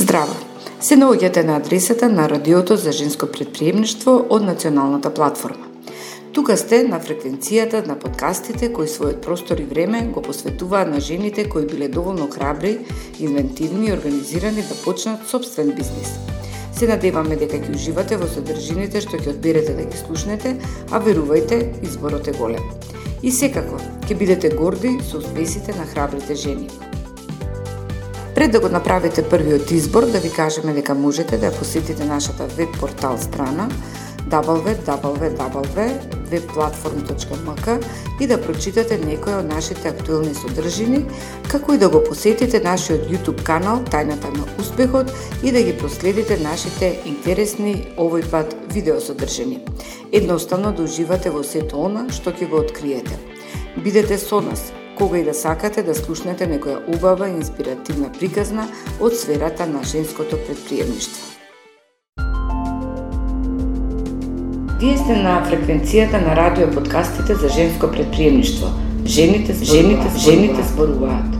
Здраво! Се наоѓате на адресата на Радиото за женско претприемништво од Националната платформа. Тука сте на фреквенцијата на подкастите кои својот простор и време го посветуваат на жените кои биле доволно храбри, инвентивни и организирани да почнат собствен бизнис. Се надеваме дека ќе уживате во содржините што ќе одберете да ги слушнете, а верувајте, изборот е голем. И секако, ќе бидете горди со успесите на храбрите жени. Пред да го направите првиот избор, да ви кажеме дека можете да посетите нашата веб портал страна www.webplatform.mk и да прочитате некои од нашите актуелни содржини, како и да го посетите нашиот YouTube канал Тајната на успехот и да ги проследите нашите интересни овој пат видеосодржини. Едноставно да уживате во сето она што ќе го откриете. Бидете со нас кога и да сакате да слушнете некоја убава и инспиративна приказна од сферата на женското претприемништво. Вие сте на фреквенцијата на радио подкастите за женско претприемништво. Жените зборуваат.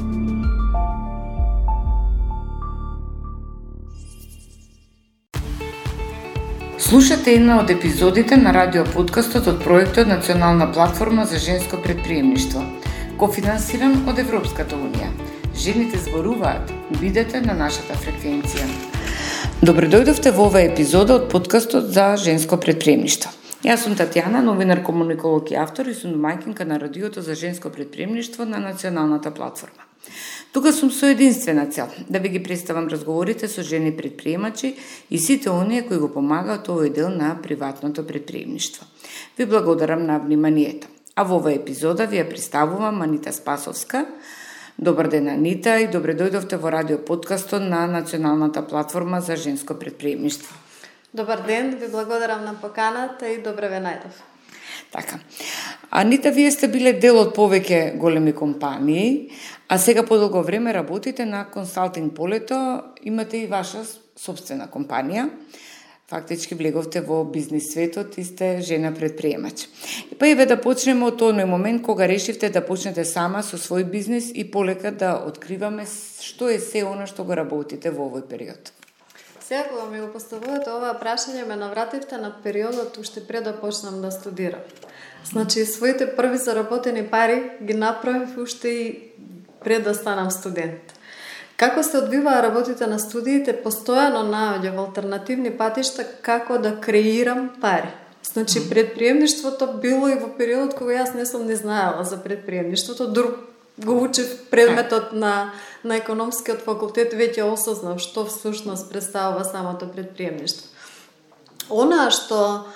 Слушате една од епизодите на радио подкастот од проектот Национална платформа за женско претприемништво, кофинансиран од Европската унија. Жените зборуваат. Бидете на нашата фреквенција. Добре дојдовте во оваа епизода од подкастот за женско претприемништво. Јас сум Татјана, новинар, комуниколог и автор и сум домаќинка на Радиото за женско претприемништво на Националната платформа. Тука сум со единствена цел да ви ги представам разговорите со жени претприемачи и сите оние кои го помагаат овој дел на приватното претприемништво. Ви благодарам на вниманието. А во оваа епизода ви ја представувам Анита Спасовска. Добар ден, Анита, и добре дојдовте во радио подкастот на Националната платформа за женско претприемништво. Добар ден, ви благодарам на поканата и добре ве најдов. Така. Анита, вие сте биле дел од повеќе големи компании, а сега подолго време работите на консалтинг полето, имате и ваша собствена компанија. Фактички влеговте во бизнис светот и сте жена претприемач. Па еве да почнеме од тој момент кога решивте да почнете сама со свој бизнис и полека да откриваме што е се она што го работите во овој период. Сега кога ми го поставувате ова прашање, ме навративте на периодот уште пред да почнам да студирам. Значи, своите први заработени пари ги направив уште и пред да станам студент. Како се одвиваа работите на студиите, постојано наоѓав алтернативни патишта како да креирам пари. Значи, предприемништвото било и во периодот кога јас не сум ни знаела за предприемништвото, го учев предметот на економскиот факултет, веќе осознав што всушност представува самото предприемништво. Она што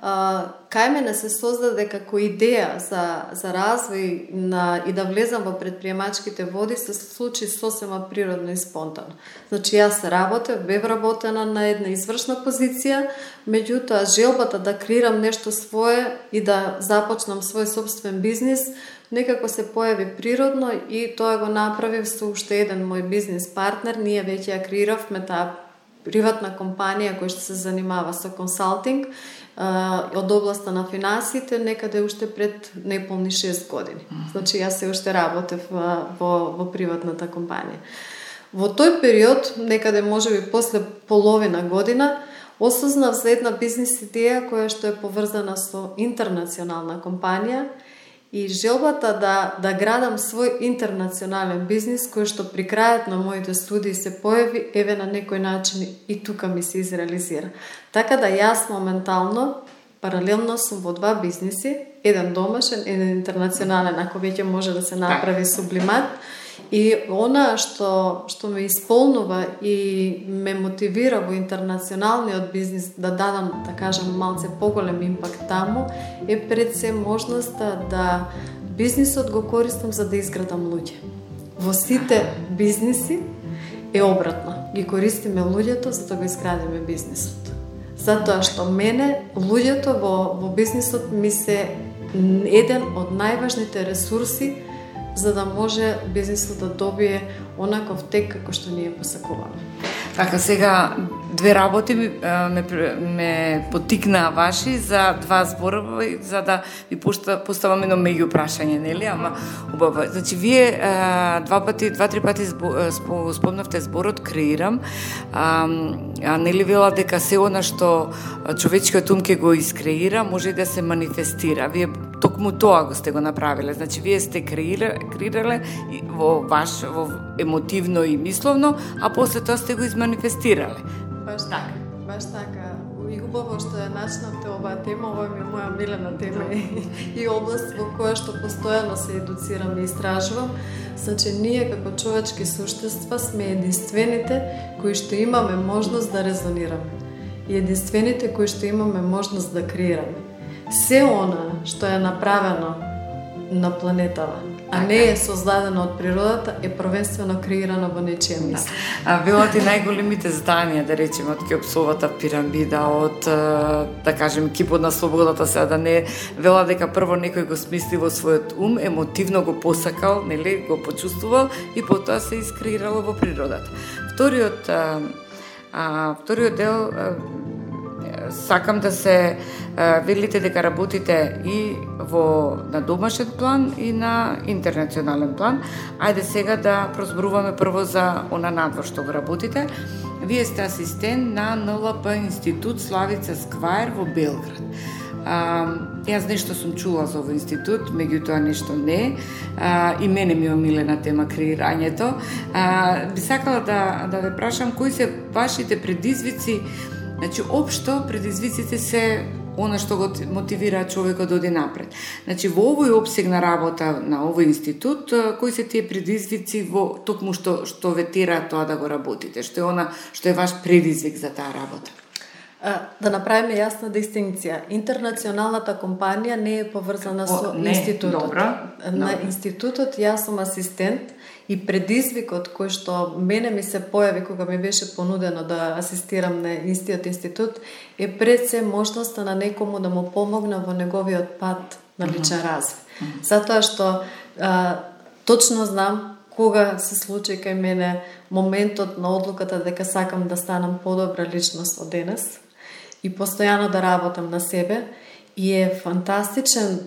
кај мене се создаде како идеја за развој и да влезам во предприемачките води се случи сосема природно и спонтано. Значи јас бев работена на една извршна позиција, меѓутоа желбата да креирам нешто свое и да започнам свој собствен бизнис некако се појави природно и тоа го направив со уште еден мој бизнис партнер. Ние веќе ја креиравме таа приватна компанија која што се занимава со консалтинг од областа на финансите некаде уште пред неполни 6 години. Значи јас се уште работев во приватната компанија. Во тој период, некаде можеби после половина година, осознав за една бизнис идеја која што е поврзана со интернационална компанија и желбата да градам свој интернационален бизнис кој што при крајот на моите студии се појави, еве на некој начин и тука ми се изреализира. Така да јас моментално, паралелно сум во два бизниси, еден домашен, еден интернационален, ако веќе може да се направи сублимат. И она што ме исполнува и ме мотивира во интернационалниот бизнис да дадам, да кажам, малце поголем импакт таму, е пред се можноста да бизнисот го користам за да изградам луѓе. Во сите бизниси е обратно. Ги користиме луѓето за да го изградиме бизнисот. Затоа што мене луѓето во бизнисот ми се еден од најважните ресурси за да може бизнисот да добие онаков тек како што ние посакуваме. Така, сега две работи ме потикнаа ваши за два зборова, за да ви поставам едно меѓу прашање, нели? Ама убаво. Значи, вие два-три пати спомнавте зборот креирам, нели вела дека се она што човечкиот ум ќе го искреира, може и да се манифестира. Вие токму тоа го сте го направиле. Значи, вие сте креирале во емотивно и мисловно, а после тоа сте го изманифестирале. Баш така. И убаво што ја начнавте оваа тема, ова е моја милена тема и област во која што постојано се едуцирам и истражувам. Значи, ние како човечки суштества сме единствените кои што имаме можност да резонираме. И единствените кои што имаме можност да креираме. Се она што е направено на планетава, а не е создадено од природата, е првенствено креирано во нечија мисла. Велат и најголемите зданија, да речеме, од Кеопсовата пирамида, од, да кажем, кипот на слободата, сега да не вела дека прво некој го смисли во својот ум, емотивно го посакал, нели, го почувствувал и потоа се искреирало во природата. Вториот дел, сакам да се велите дека работите и на домашен план и на интернационален план. Ајде сега да прозборуваме прво за она надвор што го работите. Вие сте асистент на НЛП Институт Славица Скваер во Белград. Јас нешто сум чула за овој институт, меѓутоа нешто не. И мене ми е омилена тема креирањето. Би сакала да ве прашам кои се вашите предизвици. Значи, општо предизвиците се она што го мотивира човекот да оди напред. Значи, во овој обсег на работа на овој институт, кои се тие предизвици во токму што ве тера тоа да го работите? Што е она што е ваш предизвик за таа работа? Да направиме јасна дистинкција. Интернационалната компанија не е поврзана со институтот. На институтот јас сум асистент и предизвикот кој што мене ми се појави кога ми беше понудено да асистирам на истиот институт е пред се можноста на некому да му помогна во неговиот пат на личен развој. Затоа што точно знам кога се случи кај мене моментот на одлуката дека сакам да станам подобра личност во денес и постојано да работам на себе, и е фантастичен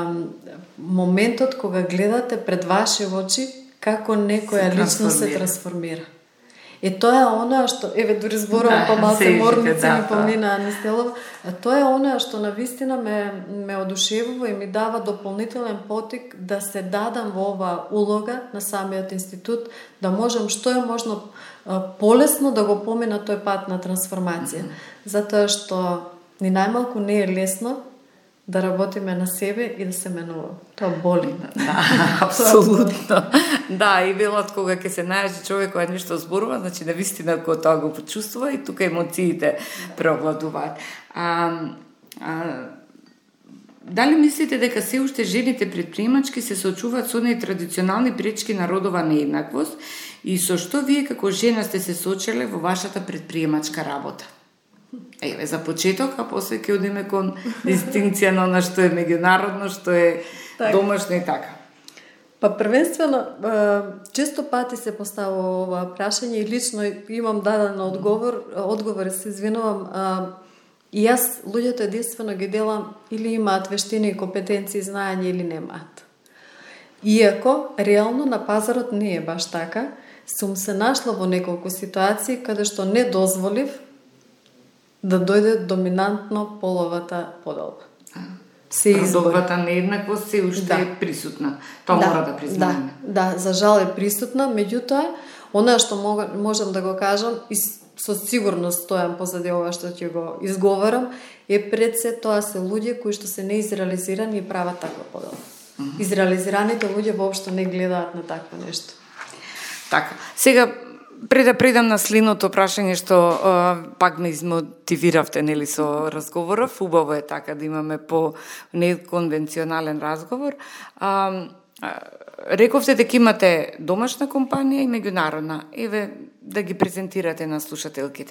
моментот кога гледате пред ваши очи како некоја личност се трансформира. Тоа е она што, дури зборувам помалце морници ми поминаа низ тело, тоа е она што навистина ме одушевува и ми дава дополнителен потик да се дадам во оваа улога на самиот институт, да можам што е можно полесно да го помина тој пат на трансформација. Затоа што ни најмалку не е лесно да работиме на себе и да се менуваме. Тоа боли. Да, апсолутно. Да, и велат кога ќе се најде човек кој нешто зборува, значи навистина кога тоа го почувствува и тука емоциите преовладуваат. Дали мислите дека се уште жените предприемачки се соочуваат со традиционални пречки на родова нееднаквост и со што вие како жена сте се соочеле во вашата предприемачка работа? За почеток, а после ќе одиме кон дистинкција на она што е меѓународно, што е домашно и така. Па првенствено, често пати се поставува ова прашање и лично имам даден одговор, се извинувам, и јас луѓето единствено ги делам или имаат вештини и компетенции, знаење или немаат. Иако, реално на пазарот не е баш така, сум се нашла во неколку ситуации каде што не дозволив да дојде доминантно половата поделба. Родовата нееднаквост се уште е присутна. Тоа мора да признаеме. Да, за жал е присутна, меѓутоа, она што можам да го кажам и со сигурност стојам позади ова што ќе го изговорам, е пред се тоа се луѓе кои што се неизреализирани и прават таква поделба. Изреализираните луѓе воопшто не гледаат на такво нешто. Така, сега пред да предам на следното прашање што пак ме измотивиравте, нели, со разговоров, убаво е така да имаме по неконвенционален разговор. Рековте дека имате домашна компанија и меѓународна. Еве да ги презентирате на слушателките.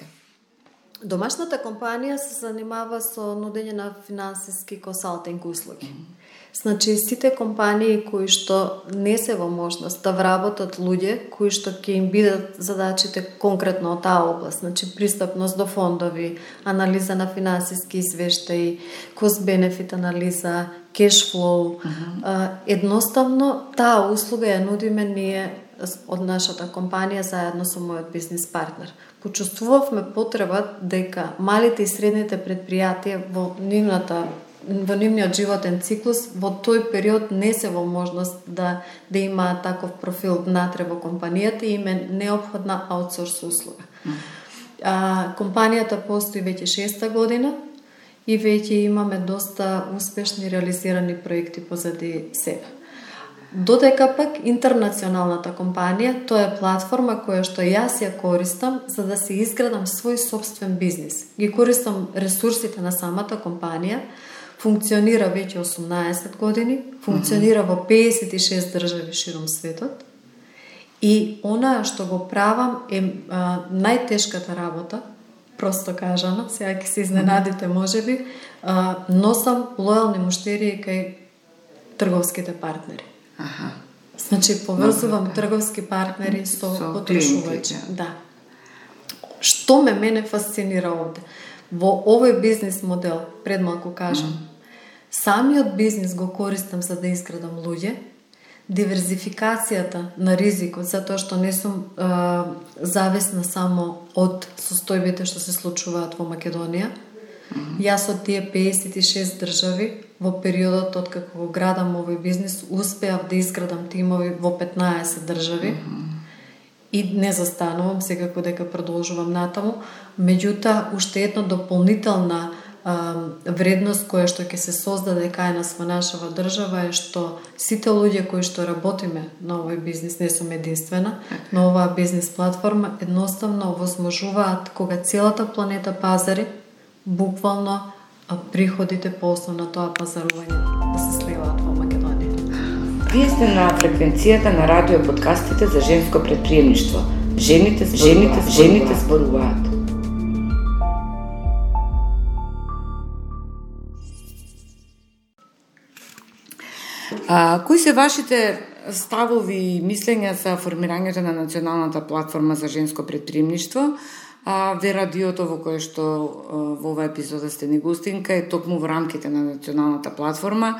Домашната компанија се занимава со нудење на финансиски консалтинг услуги. Значи, сите компании кои што не се во можност да вработат луѓе кои што ќе им бидат задачите конкретно од таа област, значи пристапност до фондови, анализа на финансиски извештаи, cost-benefit анализа, cash flow. Едноставно, таа услуга ја нудиме ние од нашата компанија заедно со мојот бизнис партнер. Почувствувавме потреба дека малите и средните предпријатија во нивниот животен циклус во тој период не се во можност да имаат таков профил внатре во компанијата и им е неопходна аутсорс услуга. Компанијата постои веќе 6-та година и веќе имаме доста успешни реализирани проекти позади себе. Додека пак интернационалната компанија, тоа е платформа која што јас ја користам за да се изградам свој собствен бизнис. Ги користам ресурсите на самата компанија, функционира веќе 18 години, функционира во 56 држави широм светот и она што го правам е најтешката работа, просто кажано, сега ќе се изненадите можеби, носам лојални муштерии кај трговските партнери. Значи, поврзувам трговски партнери со потрошувачи. Да. Што мене фасцинира овде? Во овој бизнес модел, пред малку кажам, самиот бизнес го користам за да изградам луѓе, диверзификацијата на ризикот, затоа што не сум зависна само од состојбите што се случуваат во Македонија. Јас од тие 56 држави во периодот од како го градам овој бизнес успеав да изградам тимови во 15 држави и не застанувам, секако дека продолжувам натаму. Меѓутоа, уште една дополнителна вредност која што ќе се создаде кај нас во нашава држава е што сите луѓе кои што работиме на овој бизнес, не сум единствена, но оваа бизнес платформа едноставно овозможуваат кога целата планета пазари, буквално приходите по основа на тоа пазарување да се сливаат во Македонија. Вие сте на фреквенцијата на радио подкастите за женско предприемништво. Жените зборуваат. Кои се вашите ставови и мислења за формирањето на националната платформа за женско предприемништво? Ве радиото во кое што во оваа епизода сте ни гостинка е токму во рамките на националната платформа.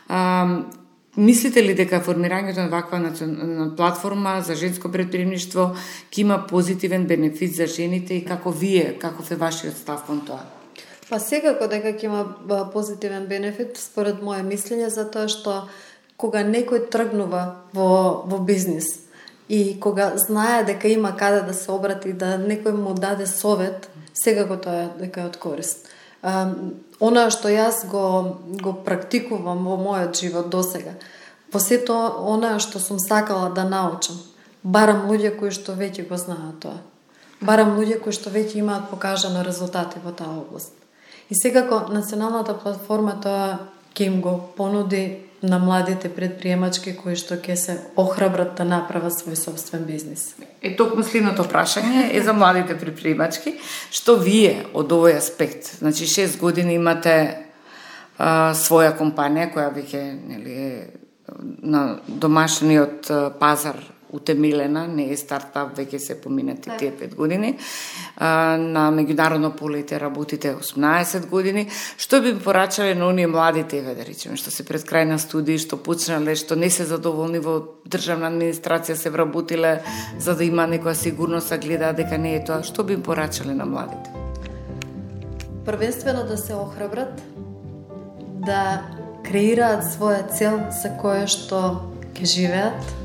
Мислите ли дека формирањето на ваква платформа за женско предприемништво ќе има позитивен бенефит за жените и каков е вашиот став кон тоа? Па секако дека ќе има позитивен бенефит според моје мислење, затоа што кога некој тргнува во бизнис и кога знае дека има каде да се обрати, да некој му даде совет, секако тоа дека е од корист. Она што јас го практикувам во мојот живот досега, во сето она што сум сакала да научам, барам луѓе кои што веќе го знаат тоа. Барам луѓе кои што веќе имаат покажано резултати во таа област. И секако националната платформа тоа ќе им го понуди на младите предприемачки кои што ќе се охрабрат да направат свој собствен бизнис. Токму следното прашање е за младите предприемачки. Што вие од овој аспект? Значи 6 години имате своја компанија која веќе е на домашниот пазар утемелена, не е стартап, веќе се поминати тие 5 години. На меѓународно полете работите 18 години. Што би порачале на оние младите, да речеме, што се пред крај на студии, што почнале, што не се задоволни во државна администрација, се вработиле за да има некоја сигурност, а гледаат дека не е тоа. Што би порачале на младите? Првенствено да се охрабрат, да креираат своја цел за која што ќе живеат,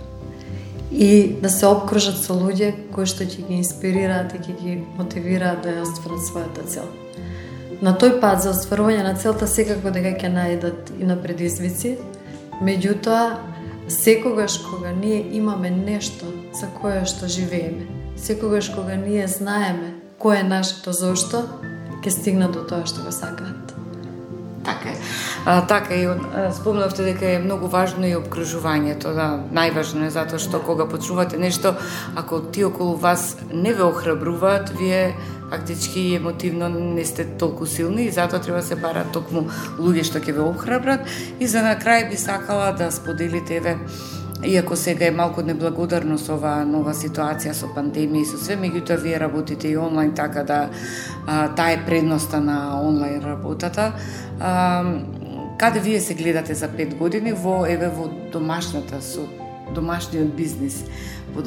и да се обкружат со луѓе кои што ќе ги инспирираат и ќе ги мотивираат да ја остварат својата цел. На тој пат за остварување на целта секако дека ќе најдат и на предизвици, меѓутоа секогаш кога ние имаме нешто за кое што живееме, секогаш кога ние знаеме кој е нашето зошто, ќе стигнат до тоа што го сакаат. Така е. Така и спомнавте дека е многу важно и обкружувањето, да, најважно е затоа што кога почнувате нешто, ако ти околу вас не ве охрабруваат, вие фактички емотивно не сте толку силни и затоа треба се барат токму луѓе што ќе ве охрабрат. И за на крај би сакала да споделите, еве, иако сега е малку неблагодарно со оваа нова ситуација со пандемија и со све, меѓутоа вие работите и онлайн, така да таа е предноста на онлайн работата. Каде вие се гледате за 5 години во домашната, со домашниот бизнис, во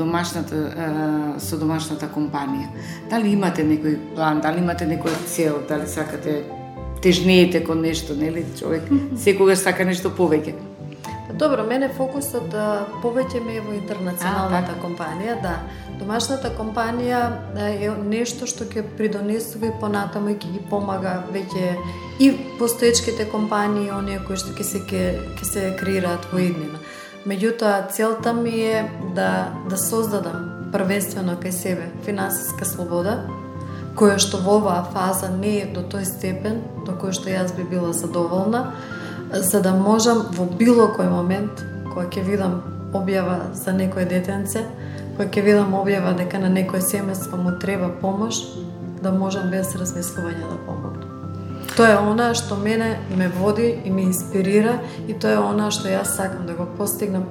со домашната компанија? Дали имате некој план, дали имате некоја цел, дали сакате, тежнеете кон нешто, нели? Човек секогаш сака нешто повеќе. Добро, мене фокусот повеќе ме е во интернационалната компанија, да. Домашната компанија е нешто што ќе придонесува и понатаму и ќе ги помага веќе и постоечките компании, оние кои што ќе се креираат во иднина. Меѓутоа, целта ми е да создадам првенствено кај себе финансиска слобода, која што во оваа фаза не е до тој степен до кој што јас би била задоволна, за да можам во било кој момент, кога ќе видам објава за некој детенце, кога ќе видам објава дека на некој семејство му треба помош, да можам без размислување да помогнам. Тоа е она што мене ме води и ме инспирира и тоа е она што јас сакам да го постигнам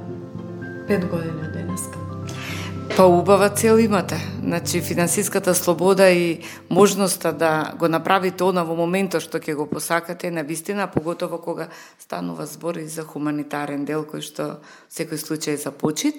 5 години од денеска. Па убава цел имате. Значи, финансиската слобода и можноста да го направите она во моментот што ќе го посакате, навистина, поготово кога станува збор и за хуманитарен дел, кој што секој случај за почит.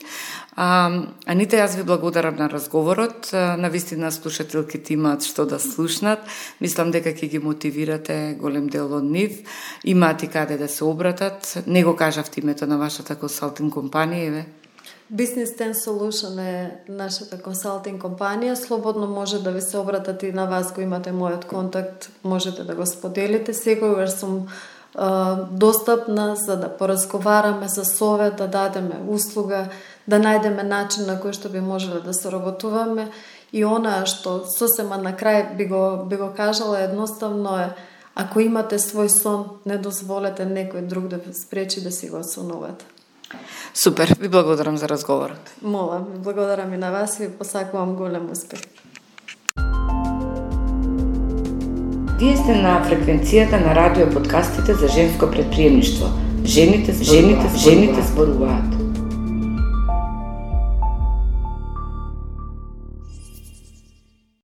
Анита, јас ви благодарам на разговорот. Навистина слушателките имаат што да слушнат. Мислам дека ќе ги мотивирате голем дел од нив. Имаат и каде да се обратат. Не го кажавте името на вашата консалтинг компанија, еве. Business 10 Solution е нашата консалтинг компанија. Слободно може да ви се обратат и на вас, кој имате мојот контакт, можете да го споделите. Секогаш сум достапна за да поразговараме, за совет, да дадеме услуга, да најдеме начин на кој што би можеле да соработуваме. И она што сосема на крај би го кажала едноставно е, ако имате свој сон, не дозволете некој друг да ви спречи да си го сонувате. Супер, ви благодарам за разговорот. Молам, благодарам и на вас и ви посакувам голем успех. Вие сте на фреквенцијата на радио подкастите за женско предприемништво. Жените зборуваат.